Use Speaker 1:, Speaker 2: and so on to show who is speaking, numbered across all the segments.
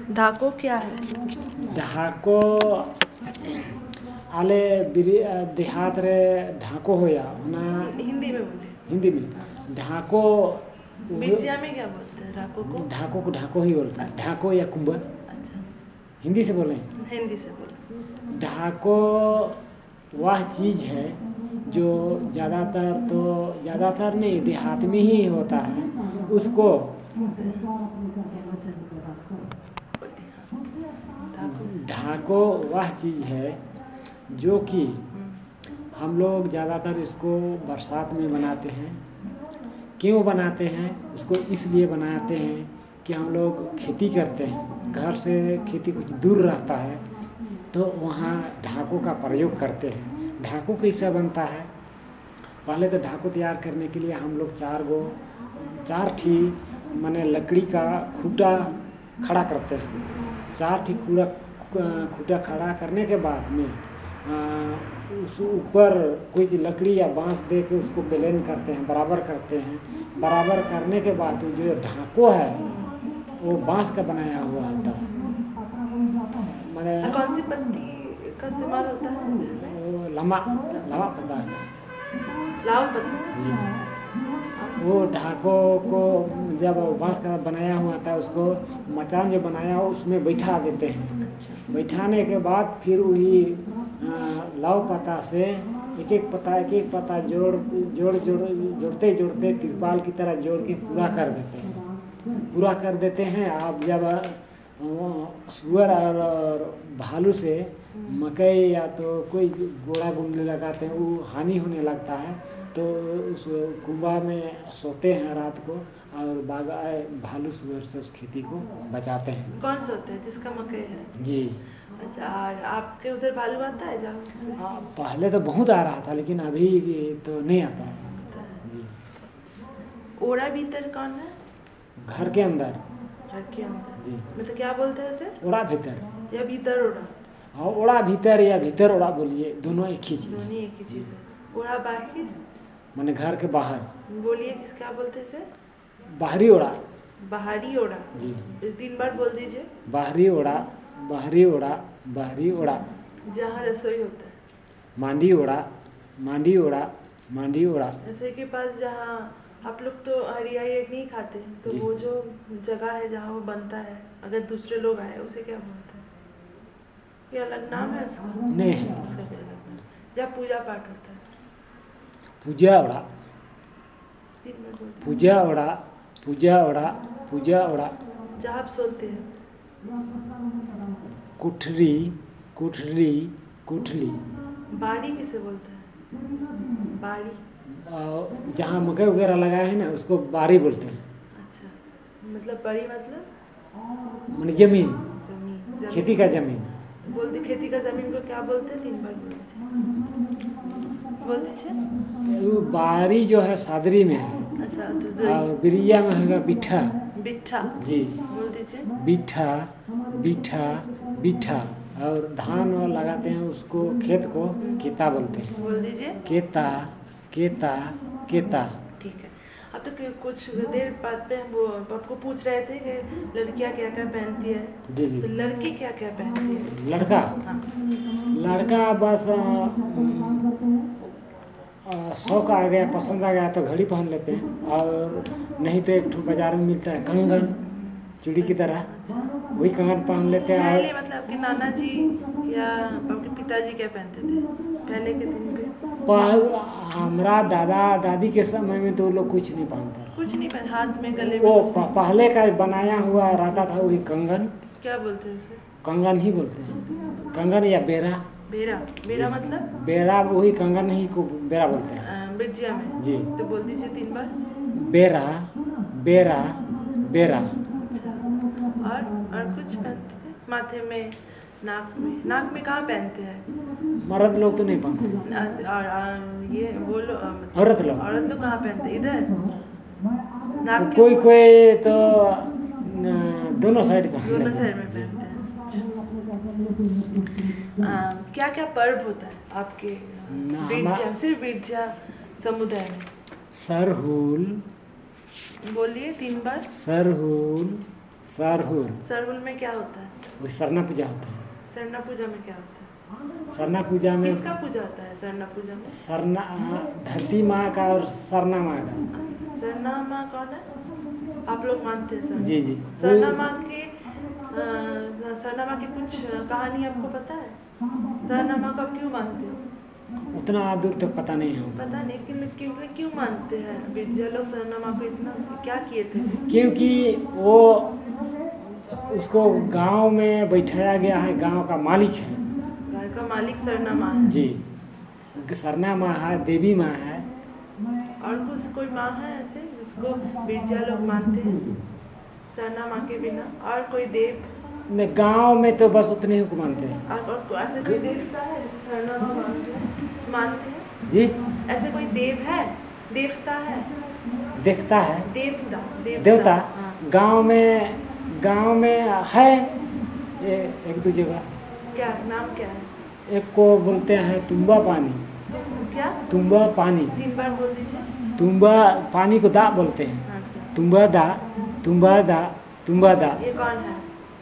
Speaker 1: ढाको क्या है?
Speaker 2: ढाको आले देहात रे ढाको होया ना
Speaker 1: हिंदी में बोले।
Speaker 2: हिंदी में ढाको
Speaker 1: बिरजिया में क्या बोलते हैं ढाको को?
Speaker 2: ढाको को ढाको ही बोलते हैं। ढाको या कुंभा
Speaker 1: अच्छा,
Speaker 2: हिंदी से बोलें।
Speaker 1: हिंदी से बोलो।
Speaker 2: ढाको वह चीज़ है जो ज़्यादातर नहीं देहात में ही होता है। उसको ढाको वह चीज़ है जो कि हम लोग ज़्यादातर इसको बरसात में बनाते हैं। क्यों बनाते हैं? इसको इसलिए बनाते हैं कि हम लोग खेती करते हैं, घर से खेती कुछ दूर रहता है तो वहाँ ढाकों का प्रयोग करते हैं। ढाकों कैसे बनता है? पहले तो ढाको तैयार करने के लिए हम लोग चार ठी माने लकड़ी का खूटा खड़ा करते हैं। 4 ठी खूटा खड़ा करने के बाद में उस ऊपर कोई लकड़ी या बांस दे के उसको प्लेन करते हैं, बराबर करते हैं। बराबर करने के बाद जो ढाको है वो बांस का बनाया हुआ होता है। माने
Speaker 1: कौन सी पत्ती का इस्तेमाल होता है?
Speaker 2: वो लम्बा पत्ता है
Speaker 1: लाव पत्ती।
Speaker 2: जी। वो ढाको को जब बांस का बनाया हुआ था उसको मचान जो बनाया हो उसमें बैठा देते हैं। बैठाने के बाद फिर वही लाव पत्ता से एक एक पत्ता जोड़ते तिरपाल की तरह जोड़ के पूरा कर देते हैं। आप जब सुअर और भालू से मकई या तो कोई गोड़ा बुनने लगाते हैं, वो हानि होने लगता है तो उस कुंबा में सोते हैं रात को और भालू सुअर से उस खेती को बचाते हैं।
Speaker 1: कौन सा होता है? जिसका मकई है?
Speaker 2: जी।
Speaker 1: अच्छा, और आपके उधर भालू आता है जहाँ?
Speaker 2: पहले तो बहुत आ रहा था लेकिन अभी तो नहीं आता है। जी।
Speaker 1: ओड़ा भीतर कौन है?
Speaker 2: घर के अंदर।
Speaker 1: घर के अंदर
Speaker 2: जी।
Speaker 1: मतलब क्या बोलते हैं उसे?
Speaker 2: ओड़ा भीतर
Speaker 1: या भीतर ओड़ा?
Speaker 2: हाँ, ओड़ा भीतर या भीतर ओड़ा बोलिए, दोनों एक ही चीज़ है।
Speaker 1: दोनों एक ही चीज़ है। ओड़ा बाहर
Speaker 2: माने घर के बाहर
Speaker 1: बोलिए, किस क्या बोलते हैं इसे?
Speaker 2: बाहरी ओड़ा।
Speaker 1: बाहरी ओड़ा।
Speaker 2: जी।
Speaker 1: 3 बार बोल दीजिए।
Speaker 2: बाहरी ओड़ा, बाहरी ओड़ा, बाहरी ओड़ा।
Speaker 1: जहाँ रसोई होता है।
Speaker 2: मांडी ओड़ा, मांडी ओड़ा, मांडी ओड़ा।
Speaker 1: रसोई के पास जहाँ आप लोग तो हरियाई नहीं खाते, तो वो जो जगह है जहाँ वो बनता है, अगर दूसरे लोग आए उसे क्या बोलते हैं? ये अलग नाम है उसका?
Speaker 2: नहीं है।
Speaker 1: उसका क्या अलग नाम? जहाँ पूजा पाठ होता है।
Speaker 2: पूजा ओड़ा,
Speaker 1: 3 बार बोलते हैं।
Speaker 2: पूजा ओड़ा, पूजा ओड़ा, पूजा ओड़ा।
Speaker 1: जहाँ आप सोते हैं।
Speaker 2: कुठरी, कुठरी, कुठली।
Speaker 1: बाड़ी किसे बोलते हैं? बाड़ी।
Speaker 2: जहाँ मकई वगैरह लगाए हैं ना उसको बारी बोलते हैं।
Speaker 1: अच्छा, मतलब बड़ी मतलब
Speaker 2: माने जमीन,
Speaker 1: जमीन।
Speaker 2: खेती का जमीन।
Speaker 1: तो बोल दी खेती का जमीन को क्या बोलते हैं? 3 बार बोल दीजिए।
Speaker 2: वो बारी जो है सादरी में है।
Speaker 1: अच्छा, तो
Speaker 2: और बिरिया में होगा बिठा।
Speaker 1: बिट्ठा।
Speaker 2: जी।
Speaker 1: बोल दीजिए।
Speaker 2: बिठा, बिठा, बिठा। और धान लगाते हैं उसको खेत को केता बोलते हैं।
Speaker 1: बोल दीजिए।
Speaker 2: केता, केता, केता।
Speaker 1: ठीक है। अब तो कुछ देर बाद पे हम वो आपको पूछ रहे थे कि लड़कियां क्या क्या पहनती है।
Speaker 2: जी जी।
Speaker 1: तो लड़की क्या क्या पहनती है?
Speaker 2: लड़का
Speaker 1: हाँ।
Speaker 2: लड़का बस शौक आ गया, पसंद आ गया तो घड़ी पहन लेते हैं, और नहीं तो एक ठो बाजार में मिलता है कंगन, चूड़ी की तरह, वही कंगन पहन लेते हैं।
Speaker 1: पहले मतलब आपके नाना जी या आपके पिताजी क्या पहनते थे पहले के दिन पे?
Speaker 2: हमारा दादा दादी के समय में तो वो लोग कुछ नहीं पहनता।
Speaker 1: कुछ नहीं पहन, हाथ में गले में
Speaker 2: वो
Speaker 1: कुछ नहीं?
Speaker 2: पहले का बनाया हुआ रहता था वही कंगन।
Speaker 1: क्या बोलते हैं उसे?
Speaker 2: कंगन ही बोलते हैं, कंगन या बेरा।
Speaker 1: बेरा। बेरा मतलब?
Speaker 2: बेरा, वही कंगन ही को बेरा बोलते हैं।
Speaker 1: बिरजिया में?
Speaker 2: जी।
Speaker 1: तो बोल दीजिए 3 बार।
Speaker 2: बेरा, बेरा, बेरा।
Speaker 1: अच्छा, और कुछ पहनते थे माथे में, नाक में कहाँ पहनते हैं?
Speaker 2: मर्द लोग तो नहीं पहनते।
Speaker 1: और ये वो लोग मतलब
Speaker 2: औरत लोग
Speaker 1: कहाँ पहनते? इधर नाक के
Speaker 2: कोई तो दोनों साइड का।
Speaker 1: दोनों साइड में पहनते हैं। क्या क्या पर्व होता है आपके बिरजिया, सिर्फ बिरजिया समुदाय में?
Speaker 2: सरहुल।
Speaker 1: बोलिए 3 बार।
Speaker 2: सरहुल, सरहुल,
Speaker 1: सरहुल में क्या होता है?
Speaker 2: वो सरना पूजा होता है।
Speaker 1: सरना पूजा में क्या होता है?
Speaker 2: सरना पूजा में
Speaker 1: किसका पूजा होता है सरना पूजा में?
Speaker 2: सरना धरती माँ का और सरना माँ का।
Speaker 1: अच्छा, सरना माँ कौन है? आप लोग मानते हैं सरना?
Speaker 2: जी जी।
Speaker 1: सरना माँ के सरना माँ की कुछ कहानी आपको पता है? सरना माँ को आप क्यों मानते हो?
Speaker 2: उतना दूर तक पता नहीं है।
Speaker 1: पता नहीं क्यों मानते हैं? बिरजा लोग सरना माँ को इतना क्या किए थे?
Speaker 2: क्योंकि वो उसको गांव में बैठाया गया है, गांव का मालिक है।
Speaker 1: घर का मालिक सरना माँ है?
Speaker 2: जी, सरना माँ है, देवी माँ है।
Speaker 1: और कुछ कोई माँ है ऐसे जिसको बिरजा लोग मानते हैं सरना माँ के बिना? और कोई देव?
Speaker 2: मैं गांव में तो बस उतने ही को मानते हैं।
Speaker 1: और ऐसे कोई देवता है जिसे सरना माँ मानते हैं?
Speaker 2: जी,
Speaker 1: ऐसे कोई देव है? देवता है?
Speaker 2: देखता है
Speaker 1: देवता
Speaker 2: देवता।
Speaker 1: हाँ।
Speaker 2: गांव में है एक दो जगह।
Speaker 1: क्या नाम क्या है?
Speaker 2: एक को बोलते हैं तुम्बा पानी।
Speaker 1: क्या?
Speaker 2: तुम्बा पानी।
Speaker 1: 3 बार बोल दीजिए।
Speaker 2: तुम्बा पानी को दा बोलते हैं।
Speaker 1: अच्छा,
Speaker 2: तुम्बा दा, तुम्बा दा, तुम्बा दा।
Speaker 1: ये कौन है?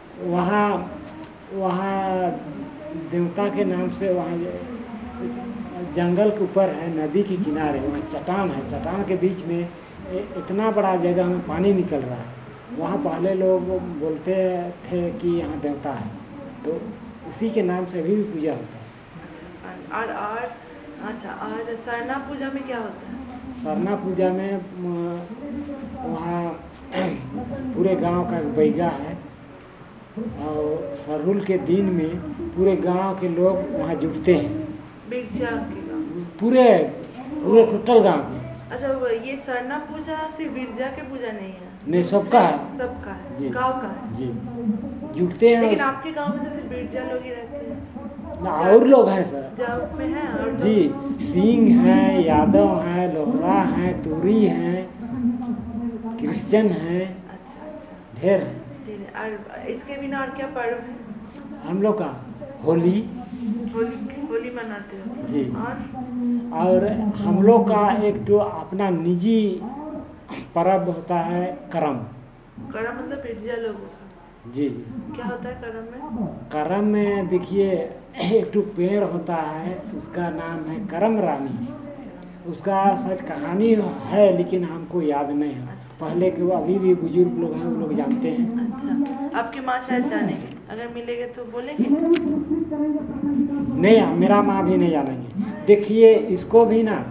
Speaker 2: वहाँ देवता के नाम से, वहाँ जंगल के ऊपर है, नदी के किनारे, वहाँ चट्टान है, चट्टान के बीच में इतना बड़ा जगह में पानी निकल रहा है। वहाँ पहले लोग बोलते थे कि यहाँ देवता है, तो उसी के नाम से अभी भी पूजा होता है।
Speaker 1: और अच्छा, और सरना पूजा में क्या होता है?
Speaker 2: सरना पूजा में वहाँ पूरे गांव का एक बैगा है, और सरहुल के दिन में पूरे गांव के लोग वहाँ जुटते हैं।
Speaker 1: बिरजा के गाँव?
Speaker 2: पूरे टोटल गांव के।
Speaker 1: अच्छा, ये सरना पूजा सिर्फ बिरजा के पूजा नहीं है?
Speaker 2: नहीं, सबका है।
Speaker 1: सबका है
Speaker 2: जी,
Speaker 1: गाँव का है
Speaker 2: जी, जुटते हैं।
Speaker 1: लेकिन आपके गाँव में तो सिर्फ बिरजा लोग ही रहते हैं।
Speaker 2: और लोग हैं सर।
Speaker 1: जाट में है और
Speaker 2: जी, सिंह हैं, यादव हैं, लोहरा हैं, तुरी हैं, क्रिश्चियन हैं,
Speaker 1: अच्छा,
Speaker 2: ढेर हैं।
Speaker 1: ठीक है। और इसके बिना और क्या पर्व है?
Speaker 2: हम लोग का होली
Speaker 1: होली मनाते हो?
Speaker 2: जी।
Speaker 1: और
Speaker 2: हम लोग का एक तो अपना निजी पर्व होता है करम।
Speaker 1: करम मतलब बिरजा लोगों का?
Speaker 2: जी जी।
Speaker 1: क्या होता है करम में?
Speaker 2: करम में देखिए, एक तो पेड़ होता है, उसका नाम है करम रानी। उसका शायद कहानी है, लेकिन हमको याद नहीं है।
Speaker 1: अच्छा।
Speaker 2: पहले के वो अभी भी बुजुर्ग लोग हैं, वो लोग जानते हैं।
Speaker 1: अच्छा, आपकी माँ शायद जानेंगे, अगर मिलेंगे तो बोलेंगे?
Speaker 2: नहीं, मेरा माँ भी नहीं जानेंगे। देखिए, इसको भी ना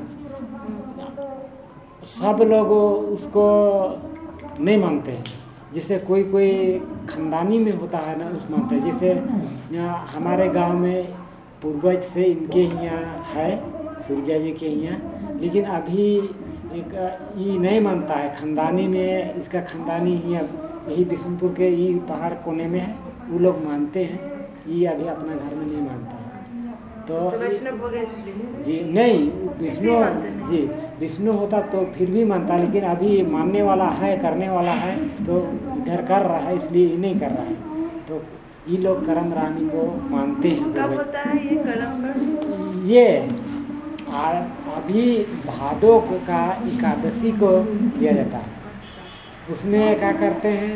Speaker 2: सब लोग उसको नहीं मानते हैं। जैसे कोई खानदानी में होता है ना, उस मानते हैं। जैसे हमारे गांव में पूर्वज से इनके यहाँ है, सूर्या जी के यहाँ, लेकिन अभी ये नहीं मानता है। खानदानी में इसका खानदानी यही बिशनपुर के ये पहाड़ कोने में है, वो लोग मानते हैं। ये अभी अपना घर में नहीं मानता है। तो
Speaker 1: वैष्णव हो गए इसलिए?
Speaker 2: जी नहीं, विष्णु होता तो फिर भी मानता, लेकिन अभी मानने वाला है, करने वाला है, तो इधर कर रहा है, इसलिए ये नहीं कर रहा है। तो ये लोग करम रानी को मानते हैं।
Speaker 1: कब होता है ये करम पर्व?
Speaker 2: ये अभी भादो का एकादशी को किया जाता है। उसमें क्या करते हैं,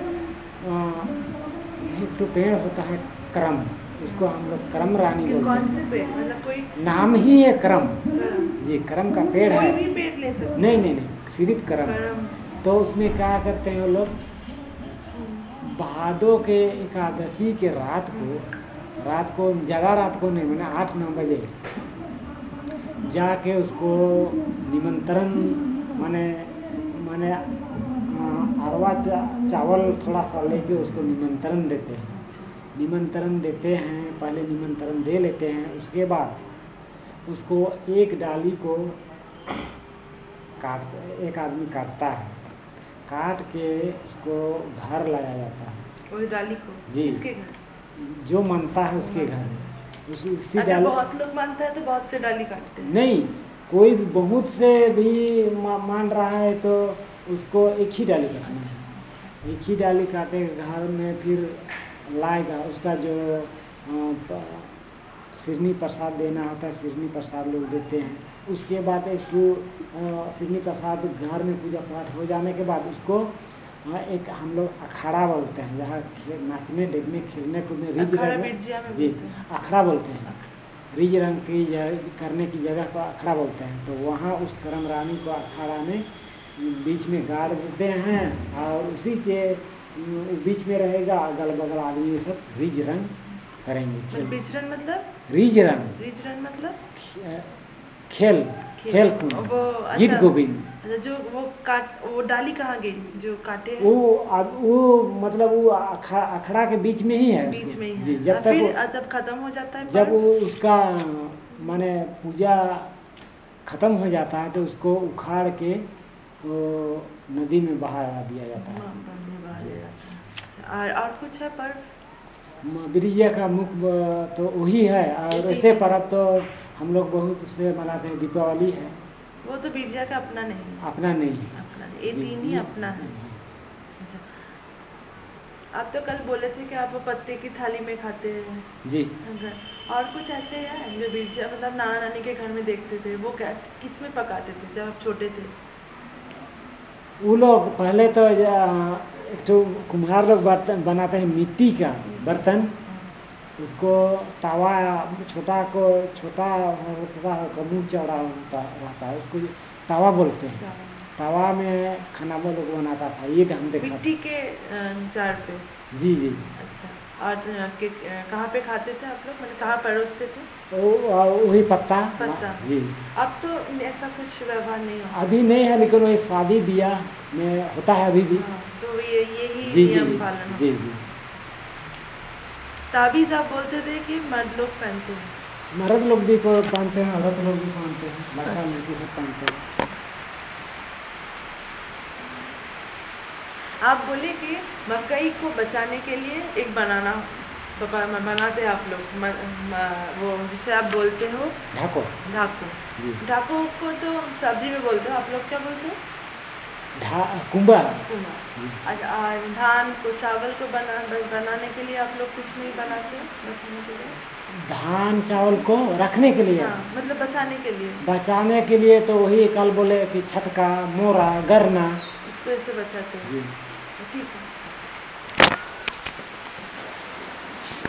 Speaker 2: एक तो पेड़ होता है करम, उसको हम लोग करम रानी बोलते हैं।
Speaker 1: कौन से पेड़? मतलब कोई
Speaker 2: नाम ही है करम। जी, करम का पेड़ है।
Speaker 1: कोई भी पेड़ ले सकते?
Speaker 2: नहीं, सिर्फ करम। तो उसमें क्या करते हैं वो लोग, भादो के एकादशी के रात को ज़्यादा रात को नहीं, मैंने 8-9 बजे जाके उसको निमंत्रण, माने अरवा चावल थोड़ा सा लेके उसको निमंत्रण देते हैं। निमंत्रण देते हैं, पहले निमंत्रण दे लेते हैं। उसके बाद उसको एक डाली को एक आदमी काटता है, काट के उसको घर लाया जाता है।
Speaker 1: उस डाली को?
Speaker 2: जी,
Speaker 1: इसके घर?
Speaker 2: जो मानता है उसके घर। उसी
Speaker 1: अगर बहुत लोग मानते हैं तो बहुत से डाली काटते हैं?
Speaker 2: नहीं, कोई बहुत से भी मान रहा है तो उसको एक ही डाली काटना है। एक ही डाली काटे घर में, फिर लाएगा। उसका जो सिरनी प्रसाद देना होता है, सिरनी प्रसाद लोग देते हैं। उसके बाद एक तो सिरनी प्रसाद घर में पूजा पाठ हो जाने के बाद उसको हाँ, एक हम लोग अखाड़ा बोलते हैं, जहाँ नाचने देखने खेलने कूदने रिज
Speaker 1: अखाड़ा
Speaker 2: रंग
Speaker 1: बिरजिया में
Speaker 2: जी
Speaker 1: बोलते हैं।
Speaker 2: अखाड़ा बोलते हैं। रिज रंग की करने की जगह को अखाड़ा बोलते हैं। तो वहाँ उस करम रानी को अखाड़ा में बीच में गाड़ देते हैं और उसी के बीच में रहेगा, अगल बगल आदमी ये सब रिज रंग करेंगे।
Speaker 1: बिचरन मतलब
Speaker 2: रिज रंग
Speaker 1: रिजरन मतलब
Speaker 2: खेल खेल कूद
Speaker 1: वो
Speaker 2: गीत
Speaker 1: अच्छा
Speaker 2: गोविंद।
Speaker 1: अच्छा, जो वो डाली कहाँ गई जो काटे हैं?
Speaker 2: वो मतलब वो अखड़ा के बीच में ही है
Speaker 1: बीच
Speaker 2: उसको।
Speaker 1: में ही
Speaker 2: जी
Speaker 1: है।
Speaker 2: जब तक
Speaker 1: फिर जब खत्म हो जाता है
Speaker 2: जब
Speaker 1: पर्व,
Speaker 2: वो उसका माने पूजा खत्म हो जाता है तो उसको उखाड़ के वो नदी में बहा दिया जाता है।
Speaker 1: अच्छा, और कुछ है पर्व?
Speaker 2: बिरिया का मुख्य तो वही है। और ऐसे पर्व तो हम लोग बहुत से मनाते हैं। दीपावली है,
Speaker 1: वो तो बिरजिया का अपना नहीं है।
Speaker 2: अपना नहीं है।
Speaker 1: अपना नहीं, ये
Speaker 2: जी,
Speaker 1: तीन ही अपना है। अच्छा, आप तो कल बोले थे कि आप पत्ते की थाली में खाते हैं।
Speaker 2: जी
Speaker 1: और कुछ ऐसे हैं जो बिरजिया मतलब नाना नानी के घर में देखते थे, वो क्या किस में पकाते थे जब आप छोटे थे?
Speaker 2: वो लोग पहले तो एक तो कुम्हार लोग बर्तन बनाते हैं मिट्टी का बर्तन, उसको तवा छोटा होता है, मुँह चौड़ा होता रहता है, उसको तवा बोलते हैं। तवा में खाना वो लोग बनाता था, ये हम देखा
Speaker 1: मिट्टी के जार पे।
Speaker 2: जी जी।
Speaker 1: अच्छा, और कहाँ पे खाते थे आप लोग, मतलब कहाँ परोसते थे?
Speaker 2: वही पत्ता जी।
Speaker 1: अब तो ऐसा कुछ व्यवहार नहीं होता।
Speaker 2: अभी नहीं है, लेकिन वही शादी ब्याह में होता है अभी भी।
Speaker 1: हाँ, तो यही
Speaker 2: जी
Speaker 1: नियम पालन होता
Speaker 2: जी
Speaker 1: है।
Speaker 2: जी।
Speaker 1: ताबीज आप बोलते थे कि मर्द लोग पहनते हैं?
Speaker 2: मर्द लोग भी को पहनते हैं, औरत लोग भी पहनते हैं, लड़का लड़की सब पहनते हैं।
Speaker 1: आप बोले कि मकई को बचाने के लिए एक बनाते हैं आप लोग वो जिसे आप बोलते हो
Speaker 2: ढाको।
Speaker 1: ढाको को तो सब्जी में बोलते हो, आप लोग क्या बोलते हो?
Speaker 2: कुंबा।
Speaker 1: अच्छा, धान को चावल को बनाने के लिए आप लोग कुछ नहीं बनाते बचाने के लिए?
Speaker 2: धान चावल को रखने के लिए?
Speaker 1: हाँ, मतलब बचाने के लिए।
Speaker 2: बचाने के लिए तो वही कल बोले कि छटका, मोरा, गरना,
Speaker 1: इसको ऐसे बचाते हैं। ठीक है।